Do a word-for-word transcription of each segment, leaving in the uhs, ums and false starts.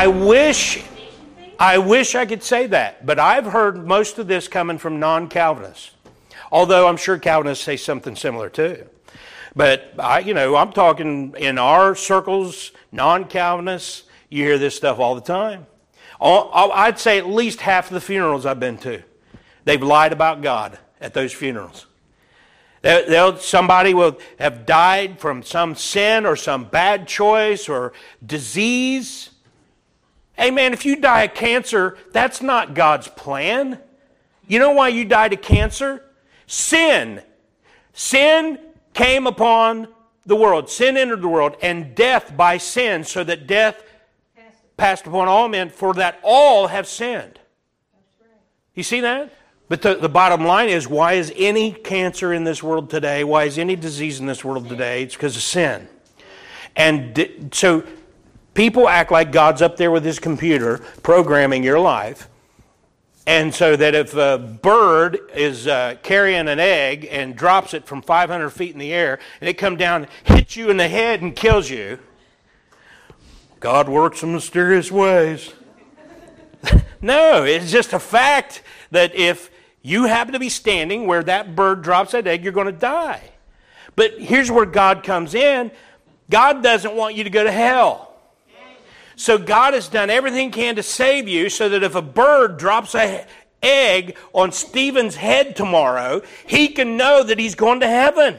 I wish, I wish I could say that, but I've heard most of this coming from non-Calvinists. Although I'm sure Calvinists say something similar too. But I, you know, I'm talking in our circles, non-Calvinists, you hear this stuff all the time. All, I'd say at least half of the funerals I've been to, they've lied about God at those funerals. They'll, somebody will have died from some sin or some bad choice or disease. Hey man, if you die of cancer, that's not God's plan. You know why you died of cancer? Sin. Sin came upon the world. Sin entered the world, and death by sin, so that death passed upon all men, for that all have sinned. You see that? But the, the bottom line is, why is any cancer in this world today? Why is any disease in this world today? It's because of sin. And di- so people act like God's up there with his computer programming your life. And so that if a bird is uh, carrying an egg and drops it from five hundred feet in the air, and it comes down, hits you in the head and kills you, God works in mysterious ways. No, it's just a fact that if you happen to be standing where that bird drops that egg, you're going to die. But here's where God comes in. God doesn't want you to go to hell. So God has done everything he can to save you, so that if a bird drops an egg on Stephen's head tomorrow, he can know that he's going to heaven.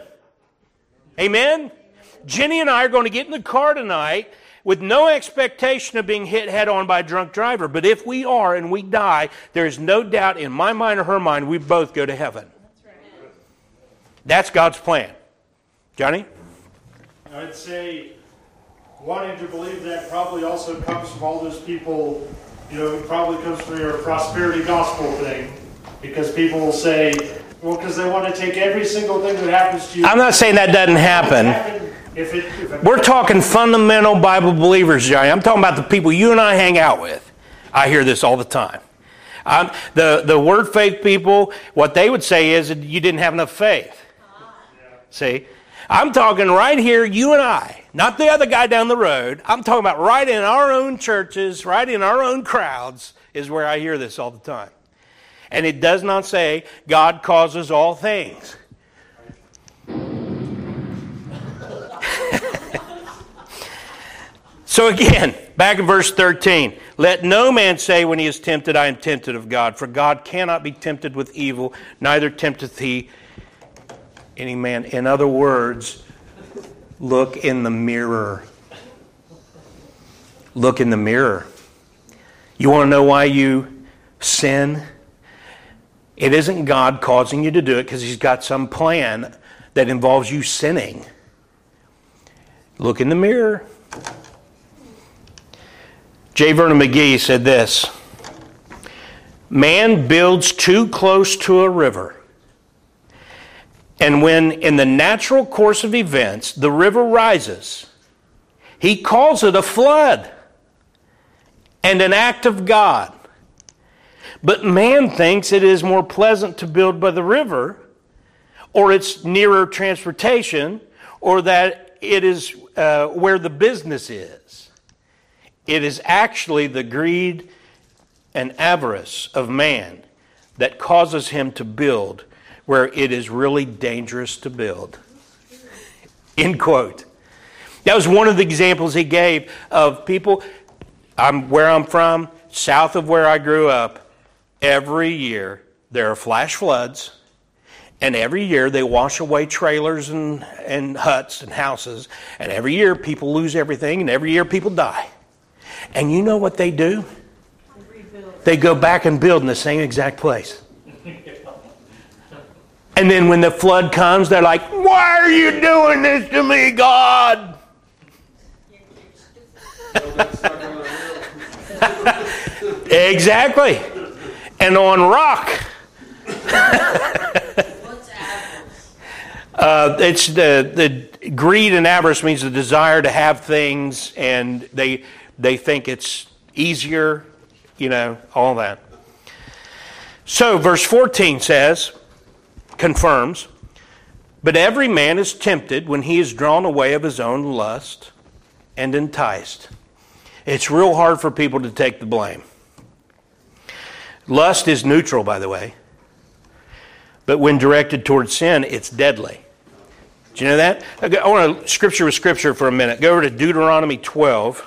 Amen? Jenny and I are going to get in the car tonight with no expectation of being hit head on by a drunk driver. But if we are and we die, there is no doubt in my mind or her mind we both go to heaven. That's right. That's God's plan. Johnny? I'd say wanting to believe that probably also comes from all those people, you know, it probably comes from your prosperity gospel thing. Because people will say, well, because they want to take every single thing that happens to you. I'm not saying that doesn't happen. If it, if it, We're talking fundamental Bible believers, Johnny. I'm talking about the people you and I hang out with. I hear this all the time. Um, the, the word faith people, what they would say is that you didn't have enough faith. Yeah. See? I'm talking right here, you and I, not the other guy down the road. I'm talking about right in our own churches, right in our own crowds is where I hear this all the time. And it does not say God causes all things. So again, back in verse thirteen, let no man say when he is tempted, I am tempted of God, for God cannot be tempted with evil, neither tempteth he any man. In other words, look in the mirror. Look in the mirror. You want to know why you sin? It isn't God causing you to do it because he's got some plan that involves you sinning. Look in the mirror. J. Vernon McGee said this: man builds too close to a river, and when in the natural course of events the river rises, he calls it a flood and an act of God. But man thinks it is more pleasant to build by the river, or it's nearer transportation, or that it is uh, where the business is. It is actually the greed and avarice of man that causes him to build where it is really dangerous to build. End quote. That was one of the examples he gave of people. I'm where I'm from, south of where I grew up. Every year there are flash floods, and every year they wash away trailers and, and huts and houses, and every year people lose everything, and every year people die. And you know what they do? They go back and build in the same exact place. And then when the flood comes, they're like, why are you doing this to me, God? Exactly. And on rock. uh, it's the, the greed and avarice means the desire to have things, and they they think it's easier, you know, all that. So verse fourteen says, confirms, but every man is tempted when he is drawn away of his own lust and enticed. It's real hard for people to take the blame. Lust is neutral, by the way. But when directed towards sin, it's deadly. Do you know that? I want to scripture with scripture for a minute. Go over to Deuteronomy twelve.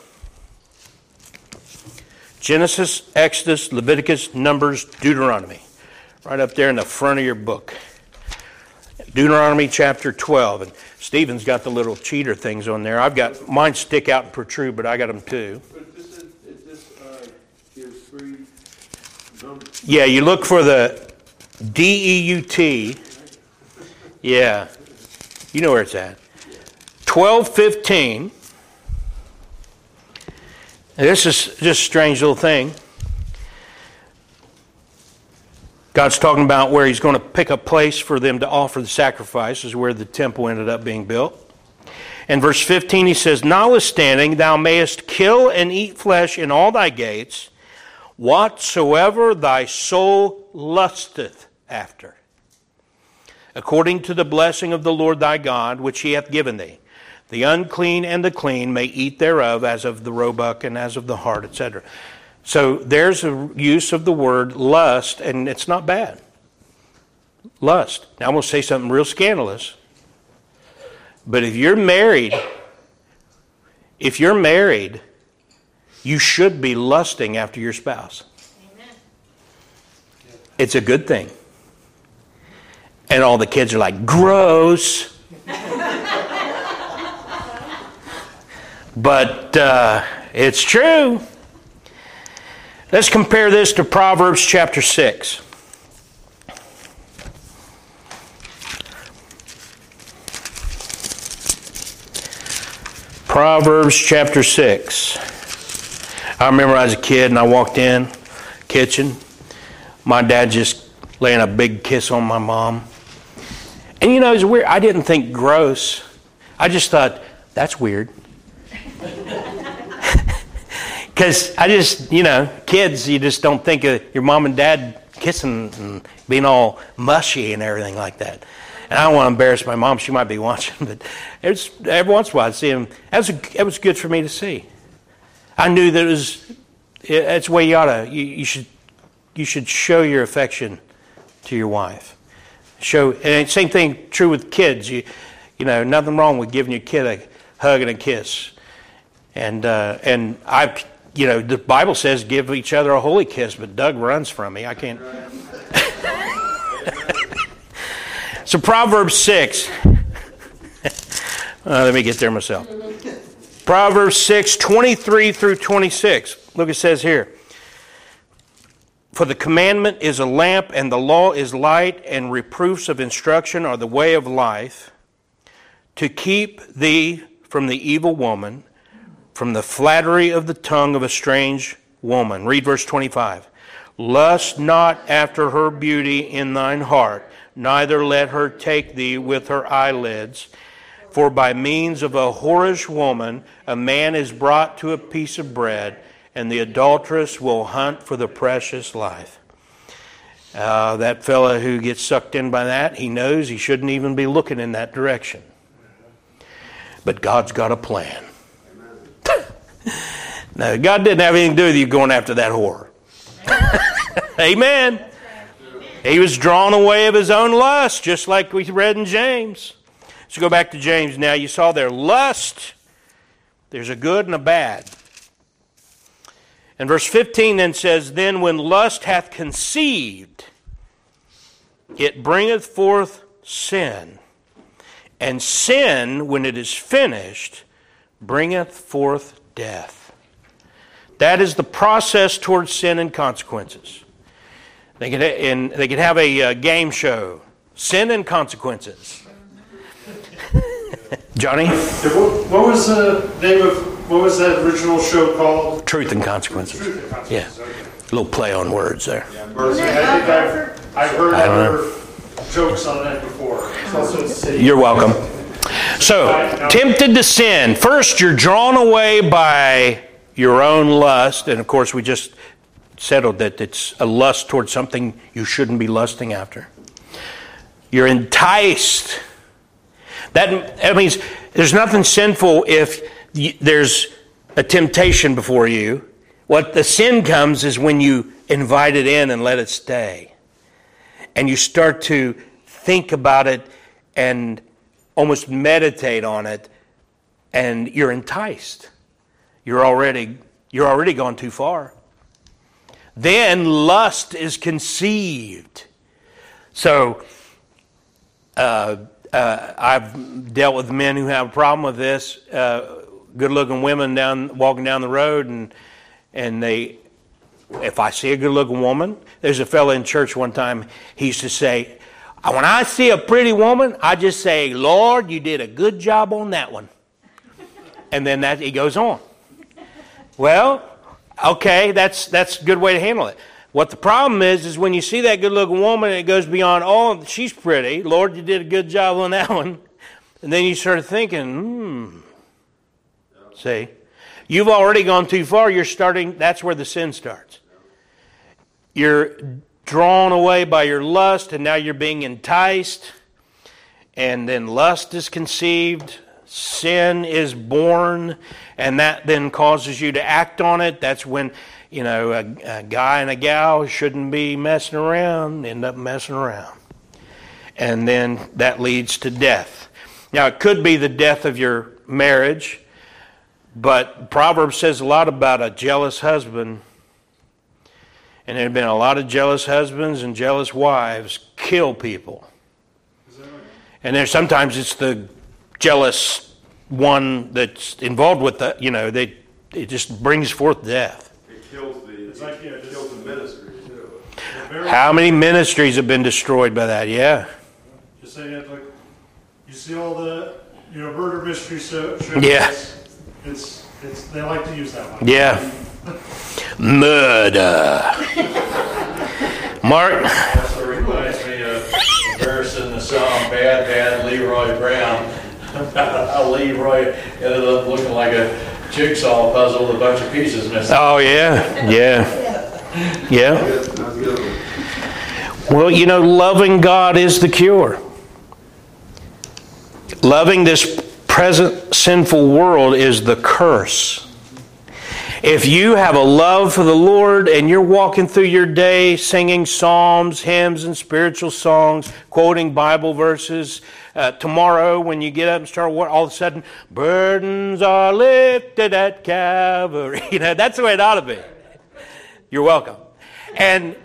Genesis, Exodus, Leviticus, Numbers, Deuteronomy. Right up there in the front of your book. Deuteronomy chapter twelve. And Stephen's got the little cheater things on there. I've got, mine stick out and protrude, but I got them too. But this, is, this uh, gives three numbers. Yeah, you look for the D E U T. Yeah. You know where it's at. twelve fifteen. This is just a strange little thing. God's talking about where he's going to pick a place for them to offer the sacrifices, where the temple ended up being built. In verse fifteen he says, notwithstanding, thou mayest kill and eat flesh in all thy gates, whatsoever thy soul lusteth after, according to the blessing of the Lord thy God, which he hath given thee. The unclean and the clean may eat thereof, as of the roebuck and as of the hart, et cetera. So there's a use of the word lust, and it's not bad. Lust. Now I'm going to say something real scandalous. But if you're married, if you're married, you should be lusting after your spouse. Amen. It's a good thing. And all the kids are like, gross. But uh, it's true. Let's compare this to Proverbs chapter six. Proverbs chapter six. I remember I was a kid and I walked in, kitchen. My dad just laying a big kiss on my mom. And you know, it was weird. I didn't think gross. I just thought, that's weird. Because I just, you know, kids, you just don't think of your mom and dad kissing and being all mushy and everything like that. And I don't want to embarrass my mom. She might be watching. But it's, every once in a while I'd see him. That was, that was good for me to see. I knew that it was, it, that's the way you ought to, you, you should, you should show your affection to your wife. Show, and same thing true with kids. You, you know, nothing wrong with giving your kid a hug and a kiss. And uh, and I, you know, the Bible says give each other a holy kiss, but Doug runs from me. I can't. So Proverbs six. uh, let me get there myself. Proverbs six, twenty-three through twenty-six. Look, it says here. For the commandment is a lamp, and the law is light, and reproofs of instruction are the way of life, to keep thee from the evil woman, from the flattery of the tongue of a strange woman. Read verse twenty-five. Lust not after her beauty in thine heart, neither let her take thee with her eyelids. For by means of a whorish woman a man is brought to a piece of bread, and the adulteress will hunt for the precious life. Uh, that fella who gets sucked in by that, he knows he shouldn't even be looking in that direction. But God's got a plan. No, God didn't have anything to do with you going after that whore. Amen. He was drawn away of his own lust, just like we read in James. So go back to James now. You saw there lust. There's a good and a bad. And verse fifteen then says, then when lust hath conceived, it bringeth forth sin. And sin, when it is finished, bringeth forth death. That is the process towards sin and consequences. They could, and they could have a uh, game show, Sin and Consequences. Johnny? What, what was the name of, what was that original show called? Truth and Consequences. Truth and Consequences. Yeah, okay. A little play on words there. Yeah, I think I've, I've heard other jokes on that before. You're welcome. So, tempted to sin. First, you're drawn away by your own lust. And of course, we just settled that it's a lust towards something you shouldn't be lusting after. You're enticed. That, that means there's nothing sinful if you, there's a temptation before you. What the sin comes is when you invite it in and let it stay. And you start to think about it and almost meditate on it, and you're enticed. You're already you're already gone too far. Then lust is conceived. So uh, uh, I've dealt with men who have a problem with this. Uh, good-looking women down walking down the road, and and they, if I see a good-looking woman, there's a fellow in church one time. He used to say, "When I see a pretty woman, I just say, 'Lord, you did a good job on that one.'" And then that he goes on. Well, okay, that's that's a good way to handle it. What the problem is, is when you see that good-looking woman, it goes beyond, "Oh, she's pretty. Lord, you did a good job on that one." And then you start thinking, hmm. See? You've already gone too far. You're starting, that's where the sin starts. You're drawn away by your lust, and now you're being enticed. And then lust is conceived. Sin is born, and that then causes you to act on it. That's when, you know, a, a guy and a gal shouldn't be messing around, end up messing around. And then that leads to death. Now, it could be the death of your marriage, but Proverbs says a lot about a jealous husband. And there have been a lot of jealous husbands and jealous wives kill people. And there's sometimes it's the jealous one that's involved with the, you know, they it just brings forth death. It kills the, it's like, yeah, it kills the ministry too. How many ministries have been destroyed by that? Yeah. Just saying it, like, you see all the, you know, murder mystery shows. Yeah. It's, it's, they like to use that one. Yeah. Murder. Mark? That's what reminds me of a verse in the song, Bad Bad Leroy Brown. How Leroy ended up looking like a jigsaw puzzle with a bunch of pieces missing. Oh, yeah. Yeah. Yeah. Well, you know, loving God is the cure. Loving this present sinful world is the curse. If you have a love for the Lord and you're walking through your day singing psalms, hymns, and spiritual songs, quoting Bible verses, uh, tomorrow when you get up and start, all of a sudden, burdens are lifted at Calvary. You know, that's the way it ought to be. You're welcome. And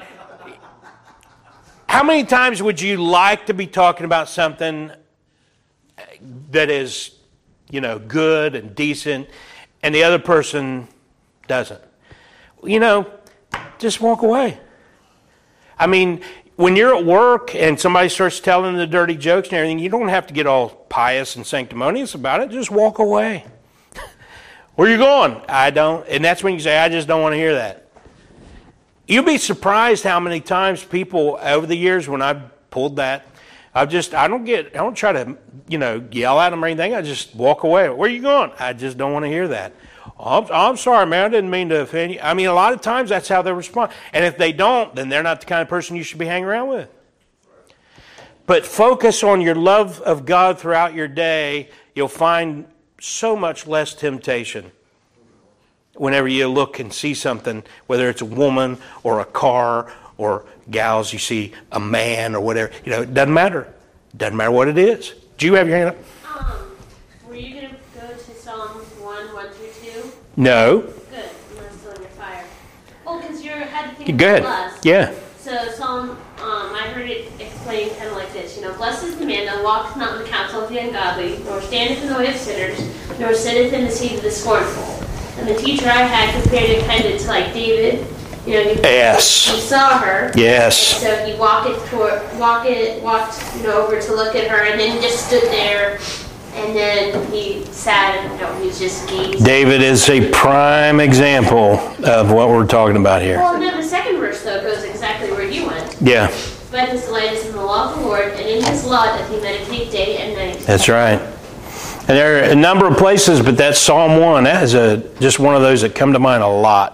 how many times would you like to be talking about something that is, you know, good and decent, and the other person doesn't? You know, just walk away. I mean, when you're at work and somebody starts telling the dirty jokes and everything, you don't have to get all pious and sanctimonious about it. Just walk away. Where are you going? I don't. And that's when you say, I just don't want to hear that. You'll be surprised how many times people over the years when I've pulled that, I just, I don't get, I don't try to, you know, yell at them or anything. I just walk away. Where are you going? I just don't want to hear that. I'm, I'm sorry, man. I didn't mean to offend you. I mean, a lot of times that's how they respond. And if they don't, then they're not the kind of person you should be hanging around with. But focus on your love of God throughout your day. You'll find so much less temptation whenever you look and see something, whether it's a woman or a car or gals, you see a man or whatever. You know, it doesn't matter. Doesn't matter what it is. Do you have your hand up? Um, were you going to go to Psalms one, one through two? No. Good. I'm not still on your fire. Well, because you had to think Go about ahead. lust. Yeah. So Psalm, um, I heard it explained kind of like this. You know, blessed is the man that walketh not in the counsel of the ungodly, nor standeth in the way of sinners, nor sitteth in the seat of the scornful. And the teacher I had compared it kind of to like David. You know, he, Yes. he saw her. Yes. And so he walked it toward, walk it, walked, you know, over to look at her, and then just stood there, and then he sat, and you know, he was just gazing. David is a prime example of what we're talking about here. Well, no, the second verse though goes exactly where you went. Yeah. But his delight is in the law of the Lord, and in his law doth he meditate day and night. That's right. And there are a number of places, but that's Psalm one. That is a, just one of those that come to mind a lot.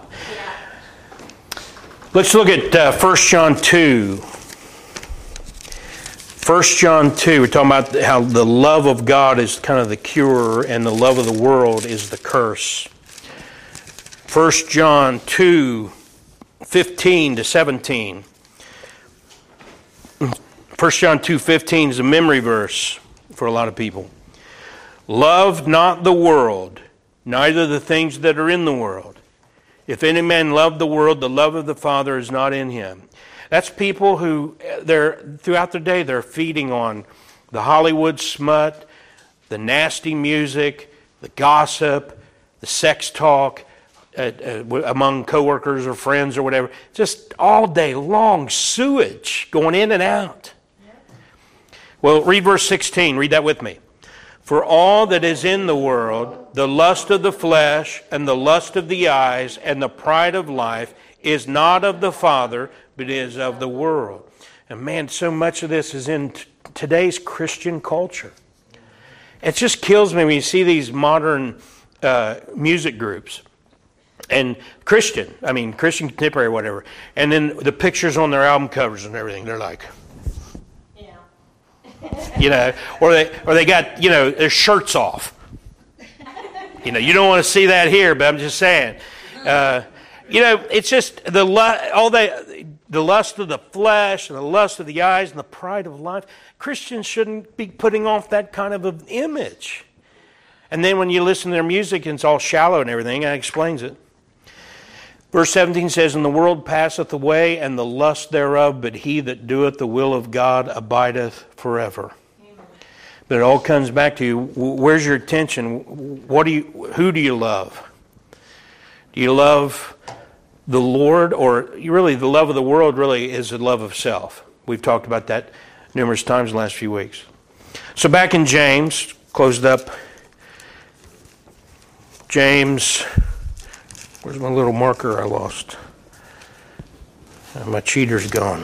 Let's look at uh, First John two. First John two, we're talking about how the love of God is kind of the cure and the love of the world is the curse. First John two, fifteen to seventeen. First John two fifteen is a memory verse for a lot of people. Love not the world, neither the things that are in the world. If any man love the world, the love of the Father is not in him. That's people who, they're throughout the day, they're feeding on the Hollywood smut, the nasty music, the gossip, the sex talk uh, uh, among coworkers or friends or whatever. Just all day long sewage going in and out. Well, read verse sixteen. Read that with me. For all that is in the world, the lust of the flesh and the lust of the eyes and the pride of life is not of the Father, but is of the world. And man, so much of this is in t- today's Christian culture. It just kills me when you see these modern uh, music groups. And Christian, I mean Christian contemporary, whatever. And then the pictures on their album covers and everything, they're like... You know, or they or they got, you know, their shirts off. You know, you don't want to see that here, but I'm just saying. Uh, you know, it's just the all the the lust of the flesh and the lust of the eyes and the pride of life. Christians shouldn't be putting off that kind of an image. And then when you listen to their music, and it's all shallow and everything, it explains it. Verse seventeen says, And the world passeth away, and the lust thereof, but he that doeth the will of God abideth forever. Amen. But it all comes back to you. Where's your attention? What do you? Who do you love? Do you love the Lord, or really the love of the world really is the love of self? We've talked about that numerous times in the last few weeks. So back in James, closed up. James... Where's my little marker I lost? Uh, my cheater's gone.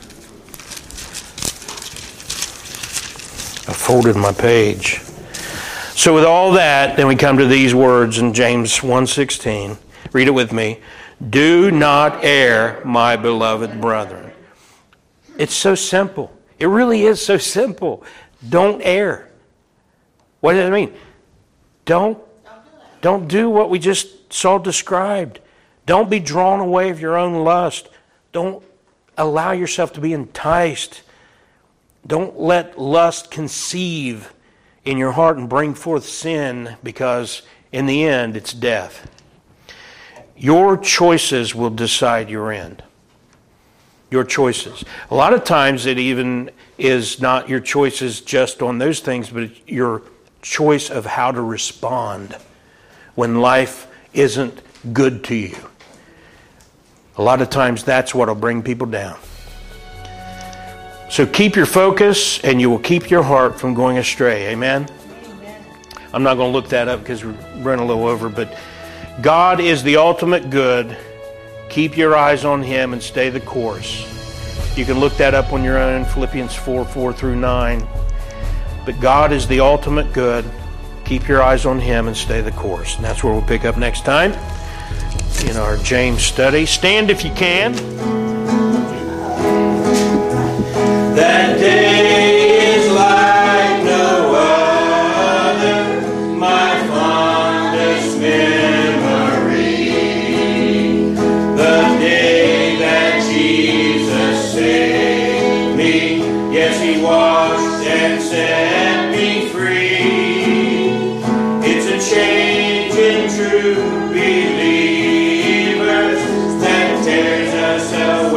I folded my page. So with all that, then we come to these words in James one sixteen. Read it with me. Do not err, my beloved brethren. It's so simple. It really is so simple. Don't err. What does that mean? Don't, don't do what we just saw described. Don't be drawn away of your own lust. Don't allow yourself to be enticed. Don't let lust conceive in your heart and bring forth sin, because in the end it's death. Your choices will decide your end. Your choices. A lot of times it even is not your choices just on those things, but it's your choice of how to respond when life isn't good to you. A lot of times that's what will bring people down. So keep your focus, and you will keep your heart from going astray. Amen? Amen. I'm not going to look that up because we're running a little over, but God is the ultimate good. Keep your eyes on Him and stay the course. You can look that up on your own, Philippians four, four through nine. But God is the ultimate good. Keep your eyes on Him and stay the course. And that's where we'll pick up next time in our James study. Stand if you can. That day is like no other, my fondest memory. The day that Jesus saved me, yes, He washed and set me free. Change in true believers that tears us away.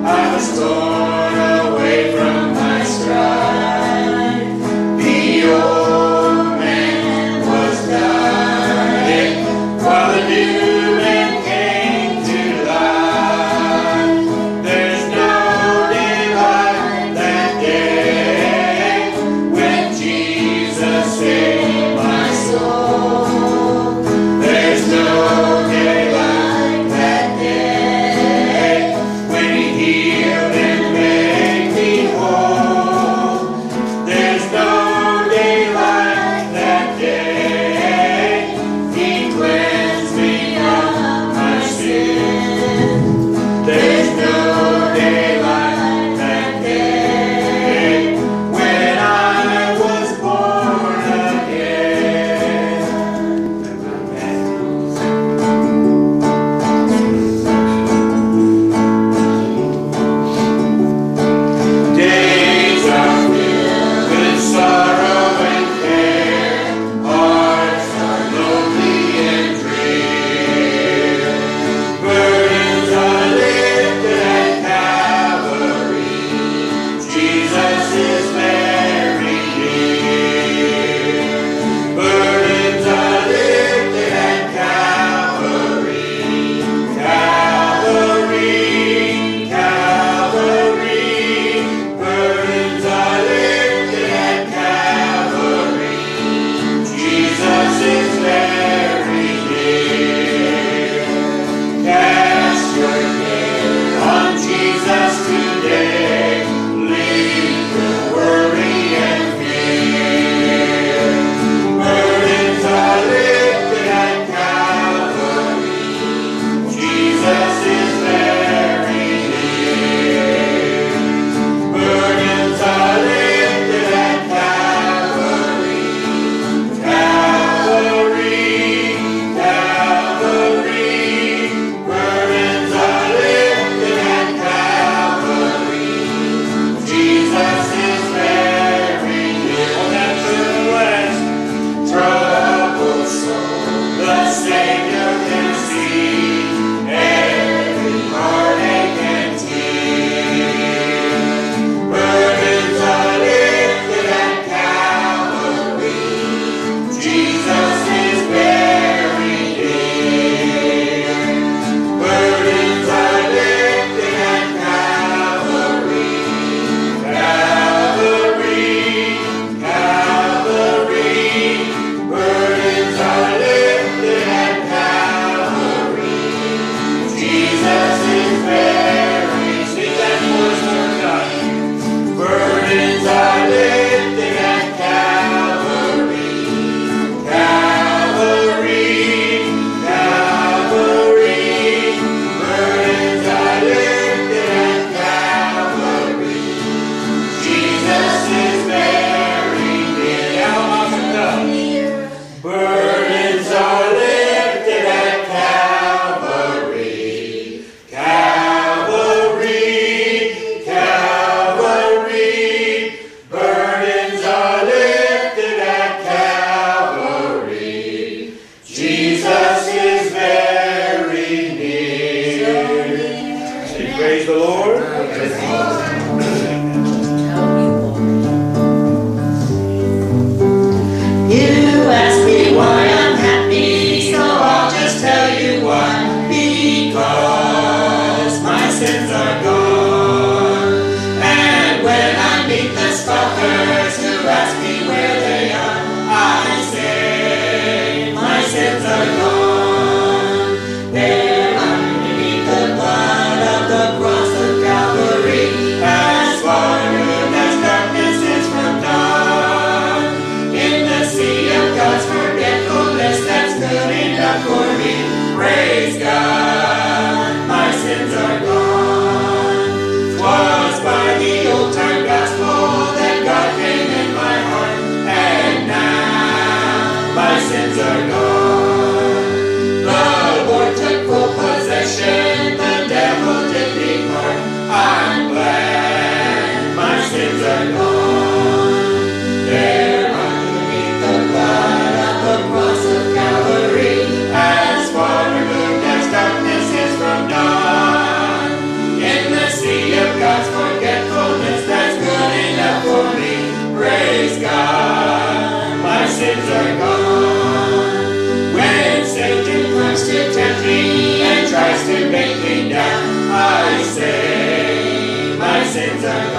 There underneath the blood of the cross of Calvary has I say, my sins are gone.